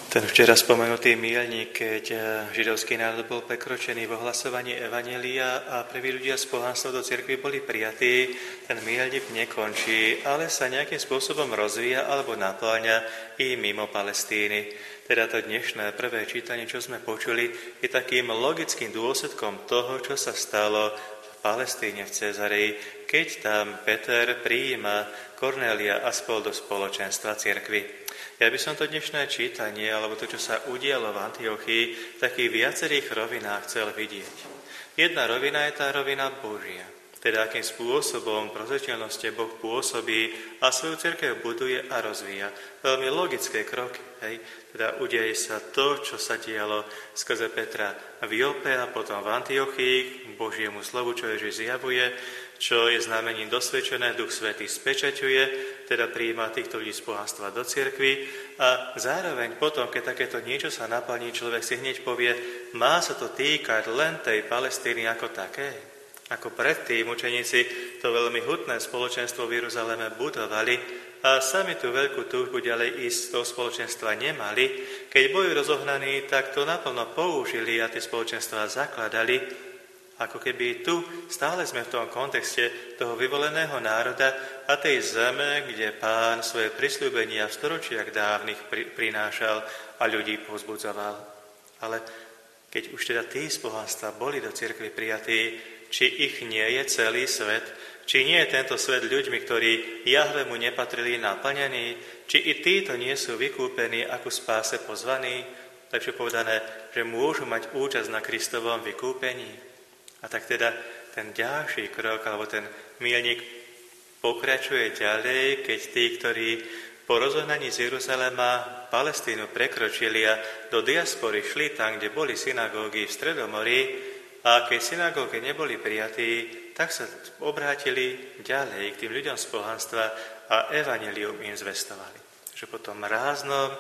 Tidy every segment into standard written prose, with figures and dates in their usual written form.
Ten včera spomenutý míľnik, keď židovský národ bol prekročený v ohlasovaní evanjelia a prví ľudia z pohanstva do cirkvi boli prijatí, ten míľnik nekončí, ale sa nejakým spôsobom rozvíja alebo napĺňa i mimo Palestíny. Teda to dnešné prvé čítanie, čo sme počuli, je takým logickým dôsledkom toho, čo sa stalo v Palestíne, v Cezareji, keď tam Peter prijíma Kornélia a spol do spoločenstva cirkvi. Ja by som to dnešné čítanie, alebo to, čo sa udialo v Antiochii, v takých viacerých rovinách chcel vidieť. Jedna rovina je tá rovina Božia, teda akým spôsobom prozreteľnosti Boh pôsobí a svoju cirkev buduje a rozvíja. Veľmi logické kroky. Hej? Teda udeje sa to, čo sa dialo skrze Petra v Jope a potom v Antiochii, Božiemu slovu, čo Ježiš zjavuje, čo je znamením dosvedčené, Duch Svätý spečaťuje, teda prijíma týchto ľudí z pohanstva do cirkvi a zároveň potom, keď takéto niečo sa naplní, človek si hneď povie, má sa to týkať len tej Palestíny ako také. Ako predtým učeníci to veľmi hutné spoločenstvo v Jeruzaleme budovali a sami tú veľkú túžbu ďalej ísť z toho spoločenstva nemali. Keď boli rozohnaní, tak to naplno použili a tie spoločenstvá zakladali. Ako keby tu stále sme v tom kontexte toho vyvoleného národa a tej zeme, kde Pán svoje prisľúbenia v storočiach dávnych prinášal a ľudí povzbudzoval. Ale keď už teda tí z pohanstva boli do cirkvi prijatí, či ich nie je celý svet, či nie je tento svet ľuďmi, ktorí Jahvemu nepatrili, naplnení, či i títo nie sú vykúpení ako spáse pozvaní, takže povedané, že môžu mať účasť na Kristovom vykúpení. A tak teda ten ďalší krok, alebo ten míľnik pokračuje ďalej, keď tí, ktorí po rozohnaní z Jeruzalema Palestínu prekročili a do diaspory šli tam, kde boli synagógy v Stredomorí, a keď synagógy neboli prijatí, tak sa obrátili ďalej k tým ľuďom z pohanstva a evanjelium im zvestovali. Že po tom ráznom,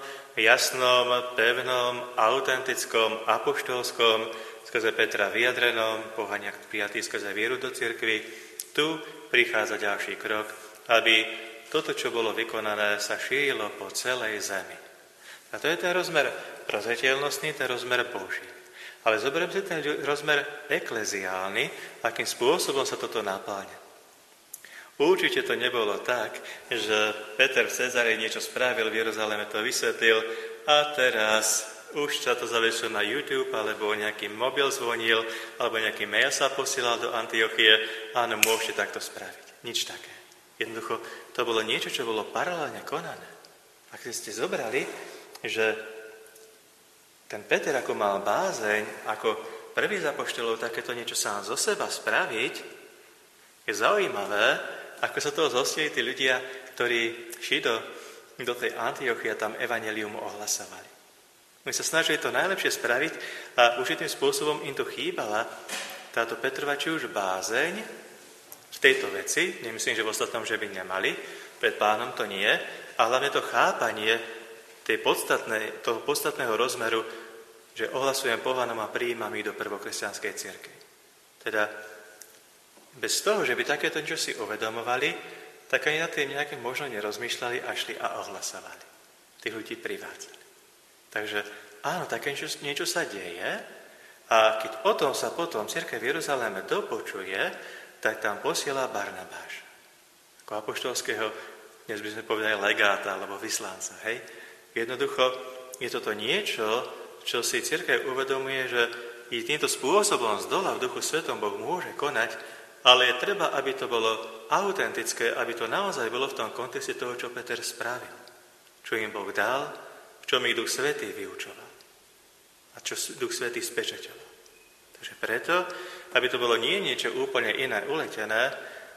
jasnom, pevnom, autentickom, apoštolskom, skrze Petra vyjadrenom, pohania prijatý skrze vieru do cirkvi, tu prichádza ďalší krok, aby toto, čo bolo vykonané, sa šírilo po celej zemi. A to je ten rozmer prozreteľnostný, ten rozmer Boží. Ale zoberiem si ten rozmer ekleziálny, akým spôsobom sa toto napĺňa. Určite to nebolo tak, že Peter v Cezareji niečo spravil, v Jeruzaleme to vysvetlil a teraz už sa to zavesilo na YouTube, alebo nejaký mobil zvonil, alebo nejaký mail sa posielal do Antiochie. Áno, môžete takto spraviť. Nič také. Jednoducho, to bolo niečo, čo bolo paralelne konané. Ak ste zobrali, že ten Peter, ako mal bázeň, ako prvý z apoštolov takéto niečo sám zo seba spraviť, je zaujímavé, ako sa toho zhostili tí ľudia, ktorí šli do tej Antiochie a tam evanjelium ohlasovali. My sa snažili to najlepšie spraviť a určitým spôsobom im to chýbala táto Petrova či už bázeň v tejto veci, nemyslím, že v ostatnom, že by nemali, pred Pánom to nie, a hlavne to chápanie toho podstatného rozmeru, že ohlasujem pohanom a prijímam ich do prvokresťanskej cirkvi. Teda bez toho, že by takéto niečo si uvedomovali, tak ani na tým nejaké možno nerozmýšľali a šli a ohlasovali. Tých ľudí privádzali. Takže áno, také niečo sa deje a keď o tom sa potom cirkev v Jeruzaléme dopočuje, tak tam posiela Barnabáša. Ako apoštolského, dnes by sme povedali legáta alebo vyslanca. Hej? Jednoducho je toto niečo, čo si cirkev uvedomuje, že i týmto spôsobom z dola v Duchu Svetom Boh môže konať, ale je treba, aby to bolo autentické, aby to naozaj bolo v tom kontexte toho, čo Peter spravil. Čo im Boh dal, čo mi Duch Svätý vyučoval a čo Duch Svätý spečaťoval. Takže preto, aby to bolo nie niečo úplne iné uletené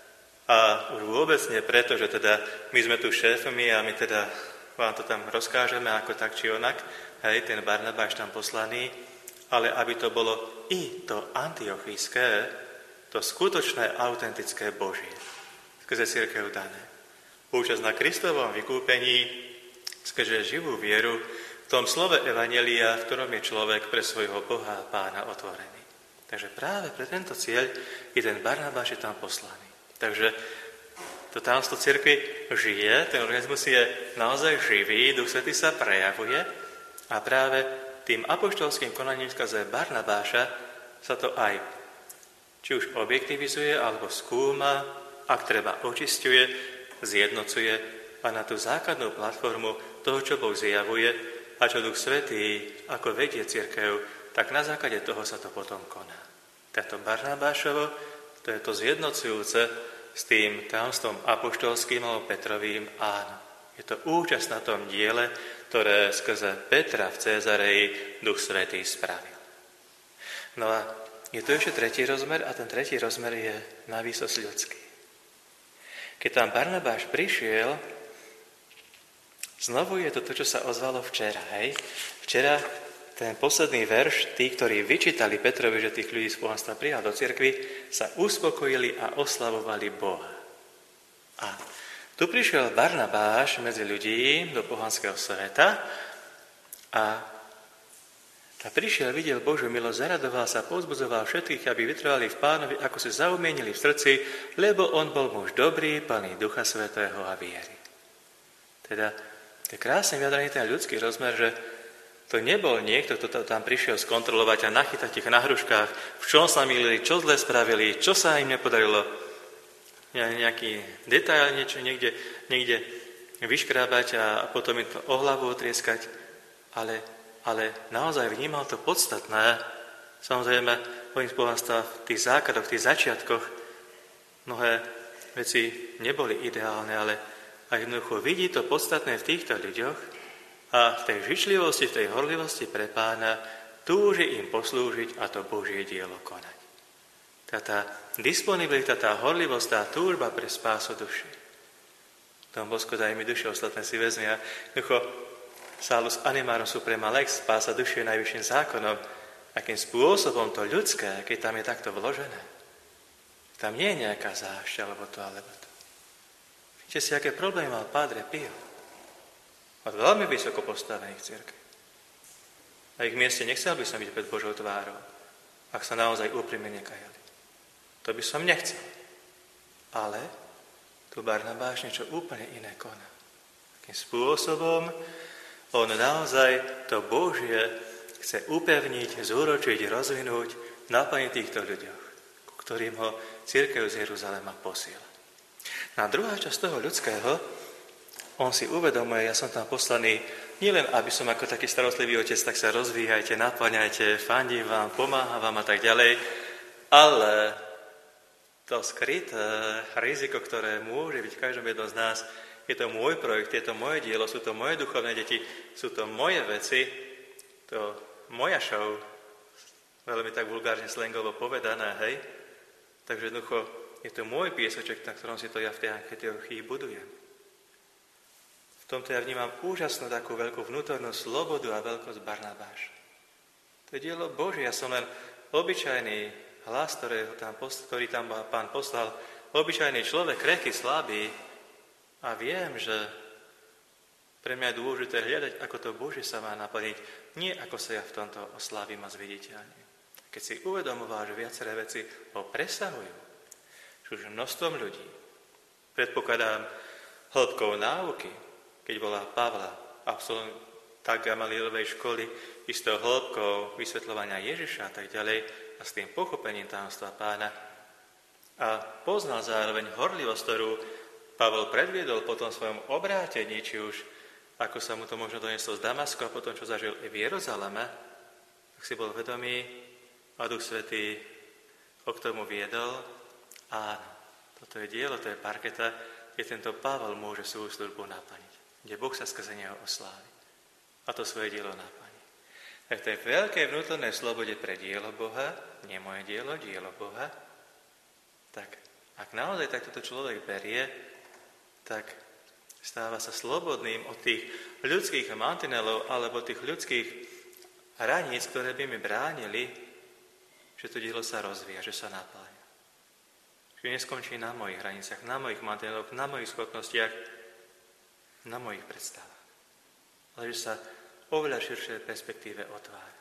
a už vôbec nie preto, že teda my sme tu šéfmi a my teda vám to tam rozkážeme ako tak či onak, hej, ten Barnabáš tam poslaný, ale aby to bolo i to antiochijské, to skutočné, autentické Božie, skrze cirkev dané. Účasť na Kristovom vykúpení, skrze živú vieru v tom slove evanjelia, v ktorom je človek pre svojho Boha a Pána otvorený. Takže práve pre tento cieľ i ten Barnabáš je tam poslaný. Takže to tajomstvo cirkvi žije, ten organizmus je naozaj živý, Duch Svätý sa prejavuje A práve tým apoštolským konaním skrze Barnabáša sa to aj či už objektivizuje, alebo skúma, ak treba očisťuje, zjednocuje a na tú základnú platformu toho, čo Boh zjavuje a čo Duch Svätý ako vedie cirkev, tak na základe toho sa to potom koná. Táto Barnabášovo, to je to zjednocujúce s tým tajomstvom apoštolským alebo Petrovým, áno. Je to účasť na tom diele, ktoré skrze Petra v Cézareji Duch Svätý spravil. No a je tu ešte tretí rozmer a ten tretí rozmer je na výsosť ľudský. Keď tam Barnabáš prišiel, znovu je to, čo sa ozvalo včera. Hej? Včera ten posledný verš, tí, ktorí vyčítali Petrovi, že tých ľudí z pohanstva prijal do cirkvi, sa uspokojili a oslavovali Boha. A tu prišiel Barnabáš medzi ľudí do pohanského sveta a prišiel, videl Božiu milosť, zaradoval sa, povzbudzoval všetkých, aby vytrvali v Pánovi, ako si zaumienili v srdci, lebo on bol muž dobrý, plný Ducha Svätého a viery. Teda, to je krásne vyjadrený ten ľudský rozmer, že to nebol niekto, kto tam prišiel skontrolovať a nachytať ich na hruškách, v čom sa mýlili, čo zle spravili, čo sa im nepodarilo, nejaký detail, niečo niekde vyškrábať a potom im to o hlavu otrieskať, ale naozaj vnímal to podstatné. Samozrejme, poviem pohanstva v tých základoch, v tých začiatkoch mnohé veci neboli ideálne, ale aj jednoducho vidí to podstatné v týchto ľuďoch a v tej žičlivosti, v tej horlivosti pre Pána túži im poslúžiť a to Božie dielo konať. Tá disponibilita, tá horlivosť, tá túžba pre spásu duši. Tom Božko, daj mi duše, ostatné si vezmi a jednoducho salus animarum suprema lex, spása duše je najvyšším zákonom. Akým spôsobom to ľudské, keď tam je takto vložené, tam nie je nejaká zášť, alebo to. Vidíte si, aké problémy mal Padre Pio. Od veľmi vysoko postavených cirkví. A ich mieste nechcel by som byť pred Božou tvárou, ak sa naozaj úprimne nekajali. To by som nechcel. Ale tu Barnabáš niečo úplne iné koná. Akým spôsobom on naozaj to Božie chce upevniť, zúročiť, rozvinúť, naplniť týchto ľuďoch, ku ktorým ho cirkev z Jeruzalema posiela. Na druhá časť toho ľudského, on si uvedomuje, ja som tam poslaný nielen, aby som ako taký starostlivý otec, tak sa rozvíjajte, naplňajte, fandím vám, pomáham vám a tak ďalej, ale to skryté riziko, ktoré môže byť v každom jednom z nás, je to môj projekt, je to moje dielo, sú to moje duchovné deti, sú to moje veci, to moja show, veľmi tak vulgárne slangovo povedané, hej. Takže jednoducho je to môj piesoček, na ktorom si to ja v tej archeológii budujem. V tomto ja vnímam úžasnú takú veľkú vnútornú slobodu a veľkosť Barnabáša. To je dielo Božie, ja som len obyčajný hlas, ktorý tam Pán poslal, obyčajný človek, krehký, slabý, a viem, že pre mňa je dôležité hľadať, ako to Božie sa má naplniť, nie ako sa ja v tomto oslávim a zviditeľním. Keď si uvedomoval, že viaceré veci ho presahujú, už množstvom ľudí, predpokladám hĺbkou náuky, keď bola Pavla, absolvent tak Gamalielovej školy, istou hĺbkou vysvetľovania Ježiša a tak ďalej, a s tým pochopením tajomstva Pána, a poznal zároveň horlivosť, ktorú Pavol predviedol po tom svojom obrátení, či už ako sa mu to možno donieslo z Damasku a potom, čo zažil i v Jeruzaleme, tak si bol vedomý a Duch Svätý ho k tomu viedol. A toto je dielo, to je parketa, kde tento Pavol môže svoju službu naplniť, kde Boh sa skrze neho oslávi a to svoje dielo naplní. Tak v tej veľkej vnútornej slobode pre dielo Boha, nie moje dielo, dielo Boha, tak ak naozaj takto človek berie, tak stáva sa slobodným od tých ľudských mantinelov alebo tých ľudských hraníc, ktoré by mi bránili, že to dielo sa rozvíja, že sa napláňa. Že neskončí na mojich hraniciach, na mojich mantineloch, na mojich schopnostiach, na mojich predstavách. Ale že sa oveľa širšej perspektíve otvára.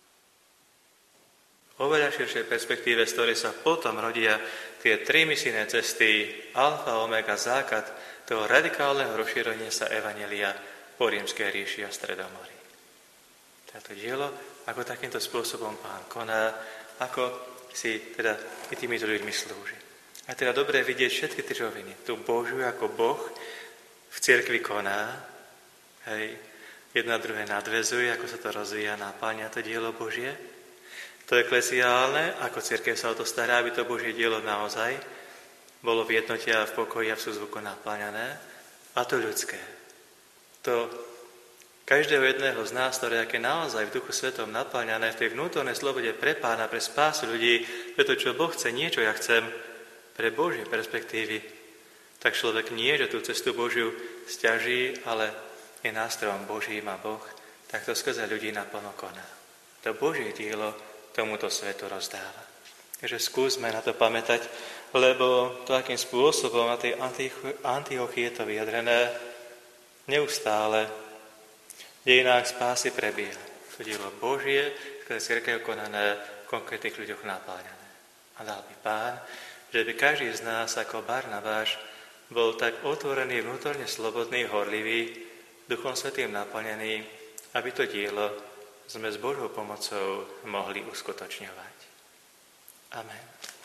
Oveľa širšej perspektíve, z ktorej sa potom rodia tie tri misijné cesty, alfa, omega, základ toho radikálneho rozšírenia sa evanjelia po rímskej ríši a Stredomorí. to dielo, ako takýmto spôsobom Pán koná, ako si teda i týmito ľuďmi slúži. A teda dobre vidieť všetky tie roviny. Tu Božiu ako Boh v cirkvi koná, hej, jedna druhé nadväzuje, ako sa to rozvíja, napáľňa to dielo Božie. To eklesiálne, ako cirkev sa o to stará, aby to Božie dielo naozaj bolo v jednote a v pokoji a v súzvuku napáľané. A to ľudské. To každého jedného z nás, ktoré aké naozaj v Duchu Svetom napáľané v tej vnútornej slobode pre Pána, pre spásu ľudí, pre to, čo Boh chce, nie čo ja chcem, pre Božie perspektívy, tak človek nie, že tú cestu Božiu sťaží, ale je nástrojom Božím a Boh, tak to skrze ľudí naplno koná. To Božie dielo tomuto svetu rozdáva. Takže skúsme na to pamätať, lebo to, akým spôsobom na tej Antiochii je to vyjadrené, neustále v dejinách spásy prebieha. To dielo Božie, skrze cirkev konané v konkrétnych ľuďoch napáľané. A dal by Pán, že by každý z nás ako Barnabáš bol tak otvorený, vnútorne slobodný, horlivý, Duchom Svätým naplnený, aby to dielo sme s Božou pomocou mohli uskutočňovať. Amen.